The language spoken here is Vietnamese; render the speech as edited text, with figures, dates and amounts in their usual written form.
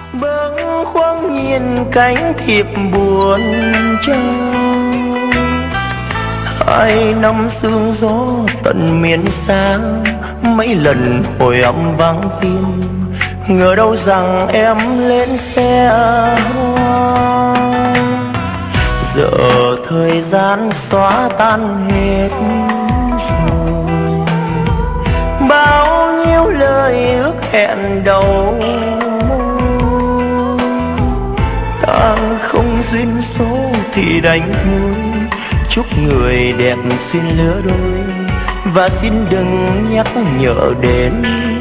bâng khuâng nhìn cánh thiệp buồn trăng. Hai năm sương gió tận miền xa, mấy lần hồi âm vắng tin, ngờ đâu rằng em lên xe hoa. Giờ thời gian xóa tan hết rồi, bao nhiêu lời ước hẹn đầu môi, càng không duyên số thì đành thôi. Chúc người đẹp xin lứa đôi, và xin đừng nhắc nhở đến